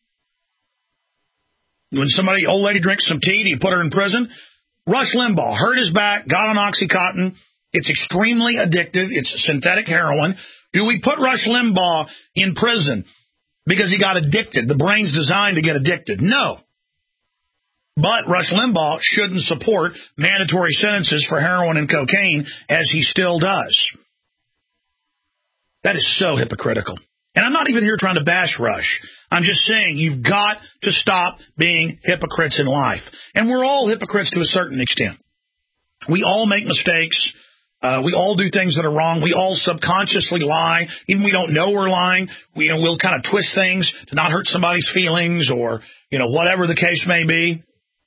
When somebody, old lady drinks some tea, do you put her in prison? Rush Limbaugh hurt his back, got on Oxycontin. It's extremely addictive. It's synthetic heroin. Do we put Rush Limbaugh in prison because he got addicted? The brain's designed to get addicted. No. But Rush Limbaugh shouldn't support mandatory sentences for heroin and cocaine, as he still does. That is so hypocritical. And I'm not even here trying to bash Rush. I'm just saying you've got to stop being hypocrites in life. And we're all hypocrites to a certain extent. We all make mistakes. Uh, we all do things that are wrong. We all subconsciously lie. Even we don't know we're lying. We, you know, we'll kind of twist things to not hurt somebody's feelings or, you know, whatever the case may be.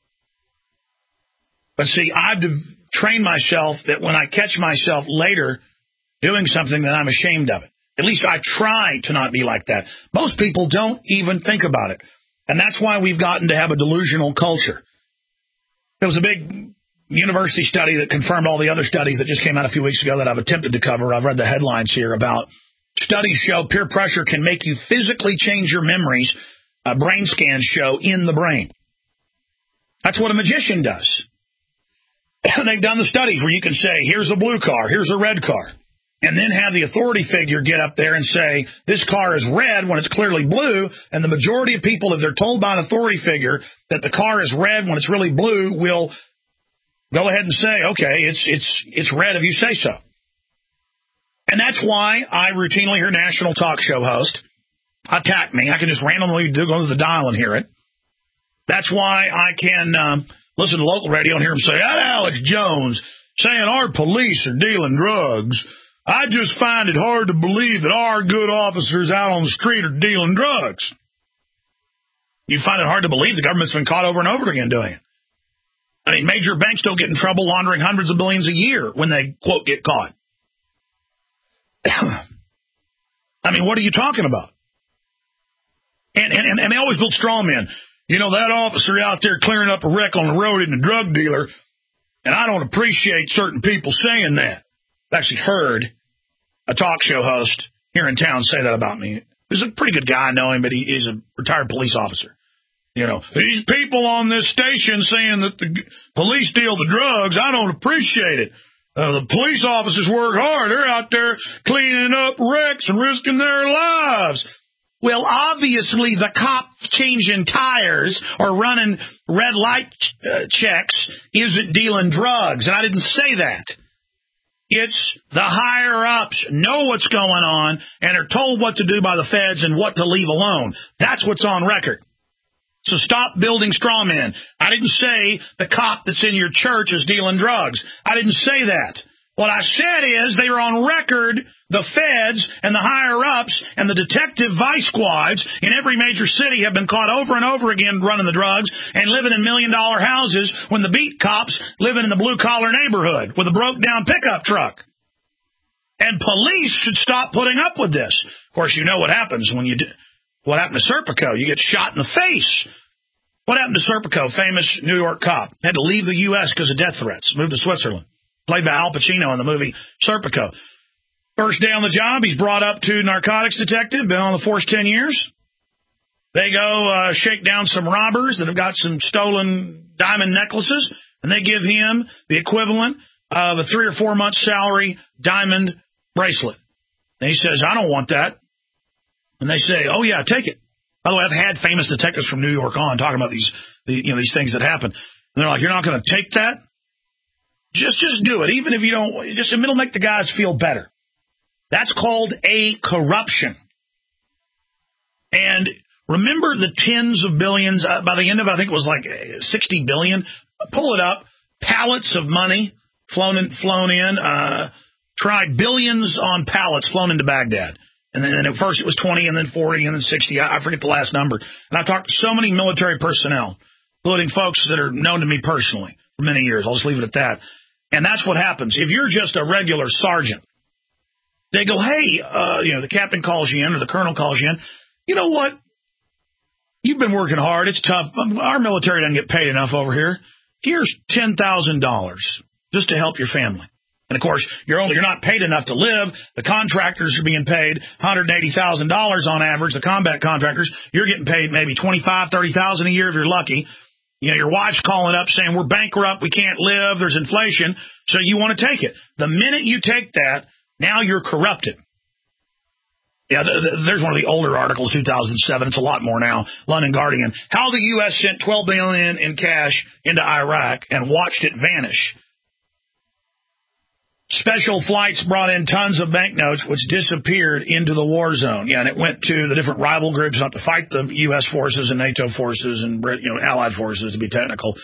But see, I've trained myself that when I catch myself later doing something, that I'm ashamed of it. At least I try to not be like that. Most people don't even think about it. And that's why we've gotten to have a delusional culture. There was a big university study that confirmed all the other studies that just came out a few weeks ago that I've attempted to cover. I've read the headlines here about studies show peer pressure can make you physically change your memories. Uh, brain scans show in the brain. That's what a magician does. They've done the studies where you can say, here's a blue car, here's a red car. And then have the authority figure get up there and say, this car is red when it's clearly blue. And the majority of people, if they're told by an authority figure that the car is red when it's really blue, will go ahead and say, okay, it's it's it's red if you say so. And that's why I routinely hear national talk show hosts attack me. I can just randomly go to the dial and hear it. That's why I can um, listen to local radio and hear them say, that Alex Jones saying our police are dealing drugs. I just find it hard to believe that our good officers out on the street are dealing drugs. You find it hard to believe the government's been caught over and over again doing it. I mean, major banks don't get in trouble laundering hundreds of billions a year when they, quote, get caught. I mean, what are you talking about? And, and, and they always build straw men. You know, that officer out there clearing up a wreck on the road isn't a drug dealer, and I don't appreciate certain people saying that. I've actually heard a talk show host here in town say that about me. He's a pretty good guy, I know him, but he, he's a retired police officer. You know, these people on this station saying that the police deal the drugs, I don't appreciate it. Uh, the police officers work hard. They're out there cleaning up wrecks and risking their lives. Well, obviously, the cop changing tires or running red light uh, checks isn't dealing drugs, and I didn't say that. It's the higher-ups know what's going on and are told what to do by the feds and what to leave alone. That's what's on record. So stop building straw men. I didn't say the cop that's in your church is dealing drugs. I didn't say that. What I said is they are on record, the feds and the higher-ups and the detective vice squads in every major city have been caught over and over again running the drugs and living in million-dollar houses when the beat cops living in the blue-collar neighborhood with a broke-down pickup truck. And police should stop putting up with this. Of course, you know what happens when you do. What happened to Serpico? You get shot in the face. What happened to Serpico, famous New York cop? Had to leave the U S because of death threats. Moved to Switzerland. Played by Al Pacino in the movie Serpico. First day on the job, he's brought up to narcotics detective, been on the force ten years. They go uh, shake down some robbers that have got some stolen diamond necklaces, and they give him the equivalent of a three or four month salary diamond bracelet. And he says, I don't want that. And they say, oh, yeah, take it. By the way, I've had famous detectives from New York on talking about these, the, you know, these things that happen. And they're like, you're not going to take that? Just just do it, even if you don't. Just it'll make the guys feel better. That's called a corruption. And remember the tens of billions, uh, by the end of it, I think it was like sixty billion. Pull it up. Pallets of money flown in, flown in. Uh, try billions on pallets flown into Baghdad. And then and at first it was twenty, and then forty, and then sixty. I, I forget the last number. And I've talked to so many military personnel, including folks that are known to me personally for many years. I'll just leave it at that. And that's what happens. If you're just a regular sergeant, they go, hey, uh, you know, the captain calls you in or the colonel calls you in. You know what? You've been working hard. It's tough. Our military doesn't get paid enough over here. Here's ten thousand dollars just to help your family. And, of course, you're only you're not paid enough to live. The contractors are being paid one hundred eighty thousand dollars on average, the combat contractors. You're getting paid maybe twenty-five thousand dollars, thirty thousand dollars a year if you're lucky. You know, your wife's calling up saying, we're bankrupt, we can't live, there's inflation, so you want to take it. The minute you take that, now you're corrupted. Yeah, th- th- there's one of the older articles, two thousand seven. It's a lot more now. London Guardian. How the U S sent twelve billion dollars in cash into Iraq and watched it vanish. Special flights brought in tons of banknotes, which disappeared into the war zone. Yeah, and it went to the different rival groups, not to fight the U S forces and NATO forces and Brit, you know, Allied forces, to be technical.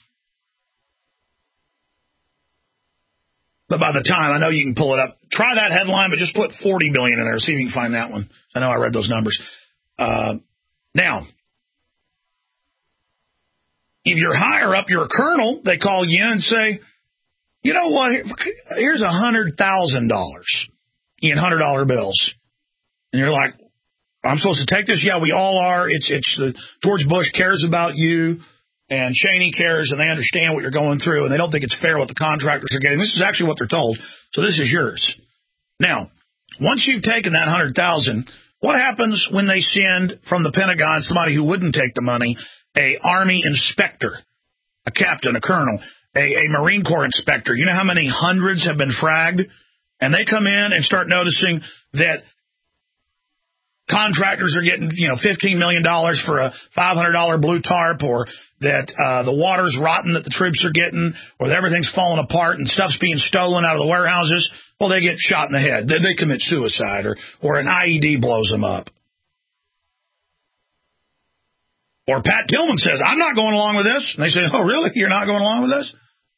But by the time, I know you can pull it up. Try that headline, but just put forty billion dollars in there. See if you can find that one. I know I read those numbers. Uh, now, if you're higher up, you're a colonel, they call you in and say, you know what, here's one hundred thousand dollars in one hundred dollar bills. And you're like, I'm supposed to take this? Yeah, we all are. It's it's the George Bush cares about you. And Cheney cares, and they understand what you're going through, and they don't think it's fair what the contractors are getting. This is actually what they're told, so this is yours. Now, once you've taken that one hundred thousand dollars, what happens when they send from the Pentagon somebody who wouldn't take the money, a Army inspector, a captain, a colonel, a, a Marine Corps inspector? You know how many hundreds have been fragged? And they come in and start noticing that contractors are getting, you know, fifteen million dollars for a five hundred dollar blue tarp, or that uh, the water's rotten that the troops are getting, or that everything's falling apart and stuff's being stolen out of the warehouses. Well, they get shot in the head. They, they commit suicide, or, or an I E D blows them up. Or Pat Tillman says, I'm not going along with this. And they say, oh, really? You're not going along with this?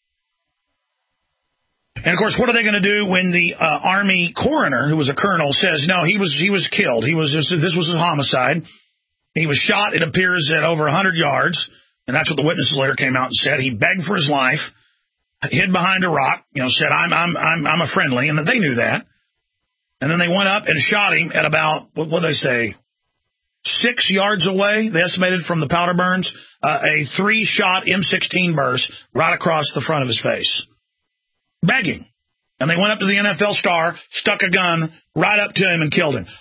And, of course, what are they going to do when the uh, Army coroner, who was a colonel, says, no, he was he was killed. He was this, this was a homicide. He was shot, it appears, at over one hundred yards. And that's what the witnesses later came out and said. He begged for his life, hid behind a rock, you know, said, I'm I'm I'm I'm a friendly, and that they knew that. And then they went up and shot him at about, what what they say, six yards away, they estimated, from the powder burns, uh, a three-shot M sixteen burst right across the front of his face. Begging. And they went up to the N F L star, stuck a gun right up to him and killed him.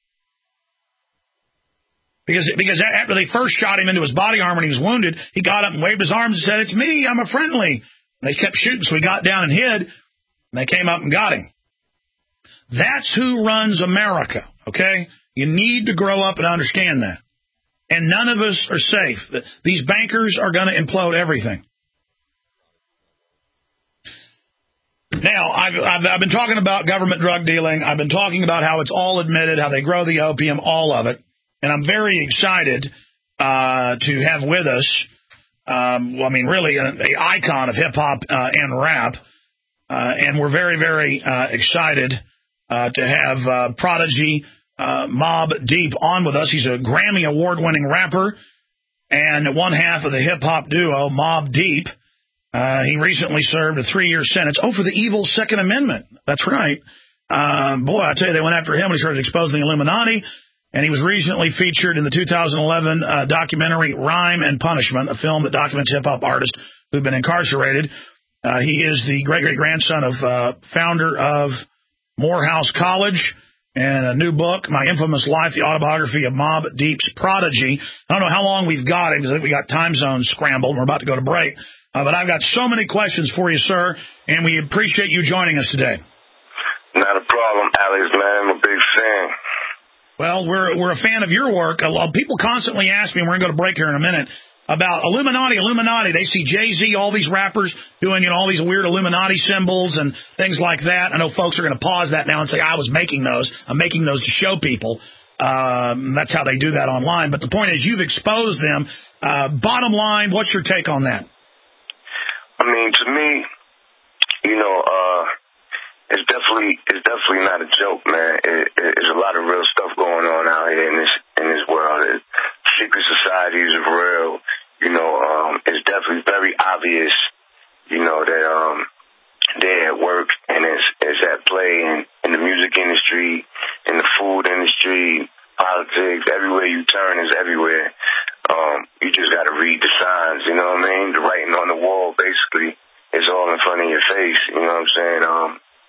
Because because after they first shot him into his body armor and he was wounded, he got up and waved his arms and said, it's me, I'm a friendly. And they kept shooting, so he got down and hid, and they came up and got him. That's who runs America, okay? You need to grow up and understand that. And none of us are safe. These bankers are going to implode everything. Now, I've, I've, I've been talking about government drug dealing. I've been talking about how it's all admitted, how they grow the opium, all of it. And I'm very excited uh, to have with us, um, well, I mean, really an icon of hip-hop uh, and rap. Uh, and we're very, very uh, excited uh, to have uh, Prodigy uh, Mobb Deep on with us. He's a Grammy Award-winning rapper and one half of the hip-hop duo Mobb Deep. Uh, he recently served a three-year sentence. Oh, for the evil Second Amendment. That's right. Uh, boy, I tell you, they went after him when he started exposing the Illuminati. And he was recently featured in the two thousand eleven uh, documentary Rhyme and Punishment, a film that documents hip-hop artists who've been incarcerated. Uh, he is the great-great-grandson of uh, founder of Morehouse College, and a new book, My Infamous Life, the autobiography of Mobb Deep's Prodigy. I don't know how long we've got him, because I think we got time zones scrambled, and we're about to go to break. Uh, but I've got so many questions for you, sir, and we appreciate you joining us today. Not a problem, Alex, man. I'm a big fan. Well, we're we're a fan of your work. A lot of people constantly ask me, and we're going to go to break here in a minute, about Illuminati, Illuminati. They see Jay-Z, all these rappers doing, you know, all these weird Illuminati symbols and things like that. I know folks are going to pause that now and say, I was making those. I'm making those to show people. Um, that's how they do that online. But the point is, you've exposed them. Uh, bottom line, what's your take on that? I mean, to me, you know, uh, it's definitely it's definitely not a joke, man. It, it, there's a lot of real stuff going on out here in this in this world. It, secret societies are real. You know, um, it's definitely very obvious, you know, that um, they're at work and it's, it's at play in, in the music industry, in the food industry, politics. Everywhere you turn is everywhere. Um, you just got to read the signs, you know what I mean? The writing on the wall, basically, is all in front of your face, you know what I'm saying? Um,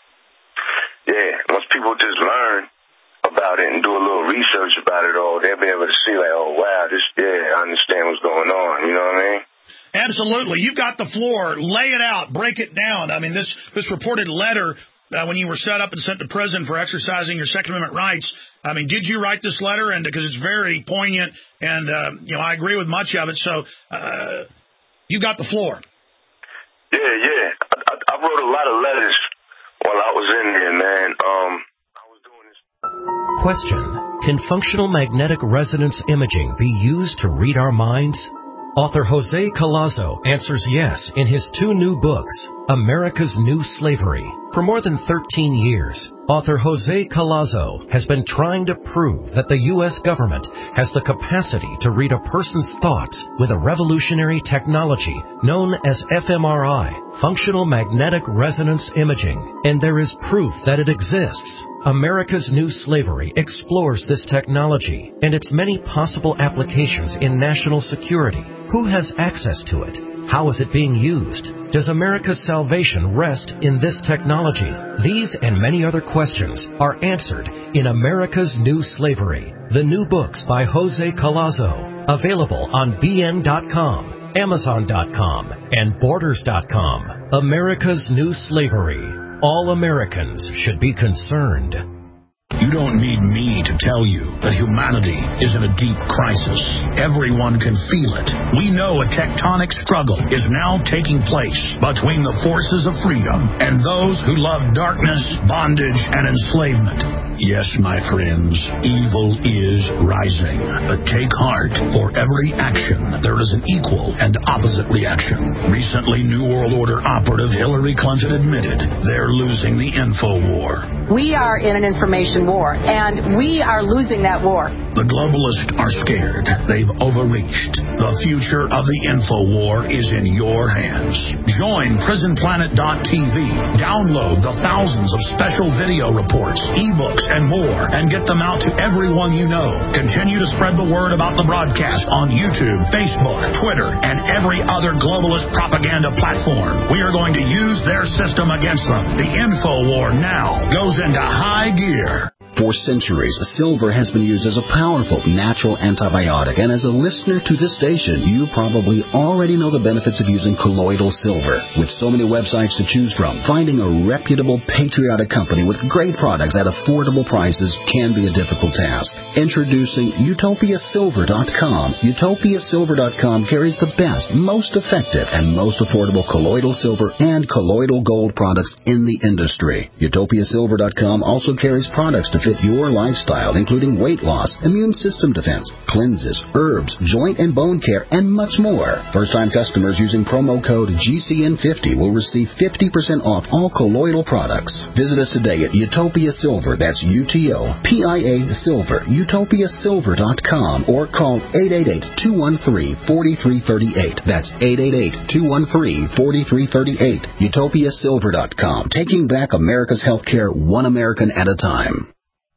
yeah, once people just learn about it and do a little research about it all, they'll be able to see, like, oh, wow, this, yeah, I understand what's going on, you know what I mean? Absolutely. You've got the floor. Lay it out. Break it down. I mean, this, this reported letter, uh, when you were set up and sent to prison for exercising your Second Amendment rights, I mean, did you write this letter? And because it's very poignant, and, uh, you know, I agree with much of it. So uh, you got the floor. Yeah, yeah. I, I, I wrote a lot of letters while I was in there, man. Um, I was doing this. Question: can functional magnetic resonance imaging be used to read our minds? Author Jose Collazo answers yes in his two new books, America's New Slavery. For more than thirteen years, author Jose Collazo has been trying to prove that the U S government has the capacity to read a person's thoughts with a revolutionary technology known as F M R I, Functional Magnetic Resonance Imaging, and there is proof that it exists. America's New Slavery explores this technology and its many possible applications in national security. Who has access to it? How is it being used? Does America's salvation rest in this technology? These and many other questions are answered in America's New Slavery, the new books by Jose Collazo, available on B N dot com, Amazon dot com, and Borders dot com. America's New Slavery. All Americans should be concerned. You don't need me to tell you that humanity is in a deep crisis. Everyone can feel it. We know a tectonic struggle is now taking place between the forces of freedom and those who love darkness, bondage, and enslavement. Yes, my friends, evil is rising. But take heart. For every action, there is an equal and opposite reaction. Recently, New World Order operative Hillary Clinton admitted they're losing the info war. We are in an information war, and we are losing that war. The globalists are scared. They've overreached. The future of the info war is in your hands. Join prison planet dot t v. Download the thousands of special video reports, ebooks, and more, and get them out to everyone you know. Continue to spread the word about the broadcast on YouTube, Facebook, Twitter, and every other globalist propaganda platform. We are going to use their system against them. The info war now goes into high gear. For centuries, silver has been used as a powerful natural antibiotic, and as a listener to this station, you probably already know the benefits of using colloidal silver. With so many websites to choose from, finding a reputable, patriotic company with great products at affordable prices can be a difficult task. Introducing Utopia Silver dot com. Utopia Silver dot com carries the best, most effective, and most affordable colloidal silver and colloidal gold products in the industry. Utopia Silver dot com also carries products to fit your lifestyle, including weight loss, immune system defense, cleanses, herbs, joint and bone care, and much more. First-time customers using promo code G C N fifty will receive fifty percent off all colloidal products. Visit us today at Utopia Silver, that's U T O P I A Silver, Utopia Silver dot com, or call eight eight eight, two one three, four three three eight. That's eight eight eight, two one three, four three three eight. Utopia Silver dot com, taking back America's healthcare one American at a time.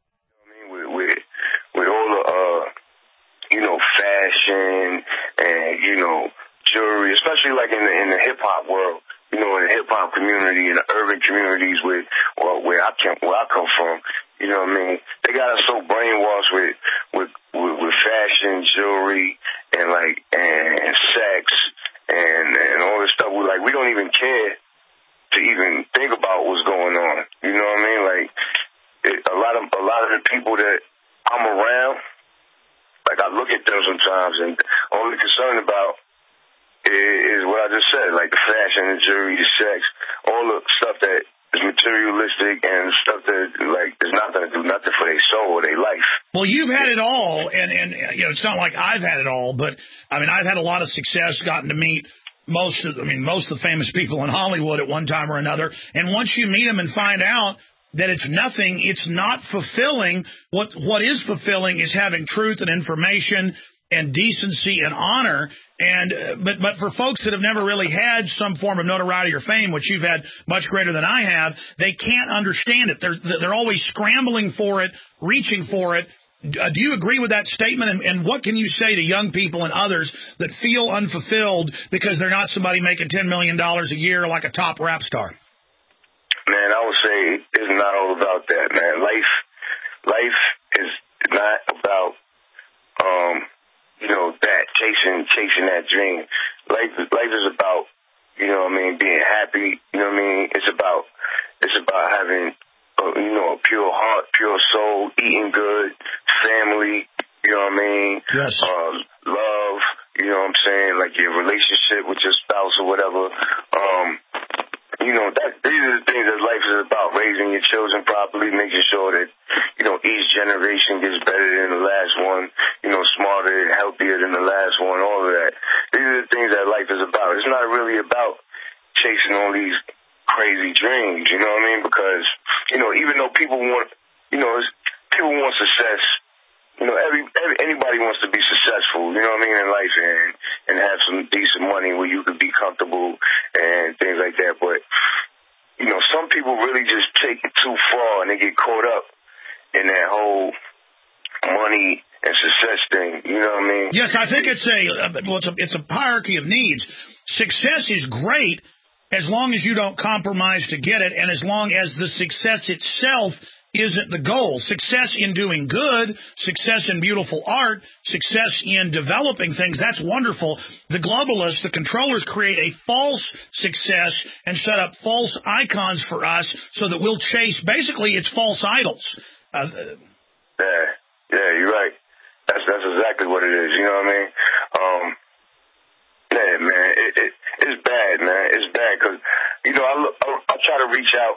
You know, fashion and, you know, jewelry, especially like in the, in the hip-hop world, you know, in the hip-hop community, in the urban communities where, well, where I come, where I come from, you know what I mean? They got us so brainwashed with, with, with, with fashion, jewelry, and like, and, and sex, and, and all this stuff. We like, we don't even care to even think about what's going on. You know what I mean? Like, it, a lot of, a lot of the people that I'm around, like, I look at them sometimes and only concerned about is what I just said, like the fashion, the jewelry, the sex, all the stuff that is materialistic and stuff that, like, is not going to do nothing for their soul or their life. Well, you've had it all, and, and you know, it's not like I've had it all, but, I mean, I've had a lot of success, gotten to meet most of, I mean, most of the famous people in Hollywood at one time or another, and once you meet them and find out that it's nothing, it's not fulfilling. What What is fulfilling is having truth and information and decency and honor. And uh, but but for folks that have never really had some form of notoriety or fame, which you've had much greater than I have, they can't understand it. They're they're always scrambling for it, reaching for it. Uh, do you agree with that statement? And, and what can you say to young people and others that feel unfulfilled because they're not somebody making ten million dollars a year like a top rap star? Man, I would say it's not all about that, man. Life, life is not about, um, you know, that chasing, chasing that dream. Life, life is about, you know what I mean, being happy. You know what I mean? It's about, it's about having, uh, you know, a pure heart, pure soul, eating good, family. You know what I mean? Yes. Uh, love. You know what I'm saying? Like your relationship with your spouse or whatever. Um. You know, that these are the things that life is about, raising your children properly, making sure that, you know, each generation gets better than the last one, you know, smarter and healthier than the last one, all of that. These are the things that life is about. It's not really about chasing all these crazy dreams, you know what I mean? Because, you know, even though people want, you know, people want success, you know, every, every anybody wants to be successful, you know what I mean, in life, and and have some decent money where you could be comfortable and things like that. But, you know, some people really just take it too far and they get caught up in that whole money and success thing, you know what I mean? Yes, I think it's a, well, it's a, it's a hierarchy of needs. Success is great as long as you don't compromise to get it, and as long as the success itself isn't the goal. Success in doing good, success in beautiful art, success in developing things, that's wonderful. The globalists, the controllers, create a false success and set up false icons for us so that we'll chase, basically it's false idols. Uh, yeah, yeah, you're right. That's that's exactly what it is, you know what I mean? Um, yeah, man, it, it, it's bad, man. It's bad because, you know, I, I, I try to reach out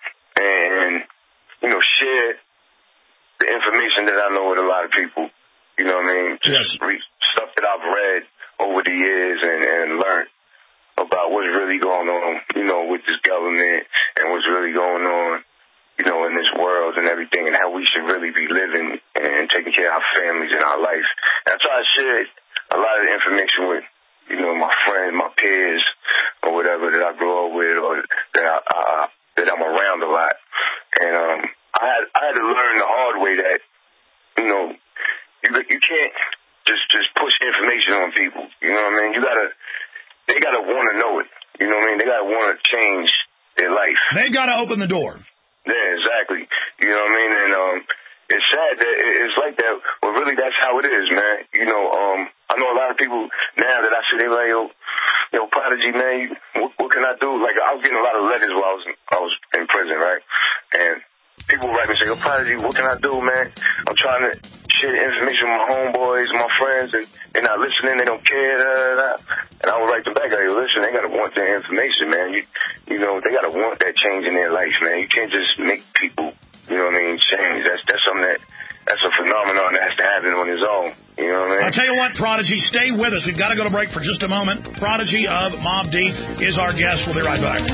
and, you know, share the information that I know with a lot of people. You know what I mean? Just yes. read stuff that I've read over the years and, and learned about what's really going on, you know, with this government and what's really going on, you know, in this world and everything, and how we should really be living and taking care of our families and our life. And I try to share a lot of the information with, you know, my friends, my peers, or whatever that I grew up with or that, I, I, that I'm around a lot. And um, I had I had to learn the hard way that, you know, you you can't just just push information on people. You know what I mean? You gotta they gotta want to know it. You know what I mean? They gotta want to change their life. They've got to open the door. Yeah, exactly. You know what I mean? And um, it's sad that it's like that. Well, really, that's how it is, man. You know, um, I know a lot of people now that I see they like, yo, yo, Prodigy, man, what, what can I do? Like, I was getting a lot of letters while I was I was in prison, right? And people write me and say, yo, Prodigy, what can I do, man? I'm trying to share the information with my homeboys, my friends, and they're not listening, they don't care, da, da, da. And I would write them back, like, listen, they got to want their information, man. You you know, they got to want that change in their life, man. You can't just make people, you know what I mean, change. That's, that's something that, that's a phenomenon that has to happen on its own. You know what I mean? I'll tell you what, Prodigy, stay with us. We've got to go to break for just a moment. Prodigy of Mobb Deep is our guest. We'll be right back.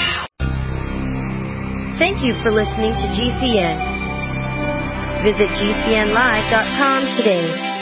Thank you for listening to G C N. Visit G C N live dot com today.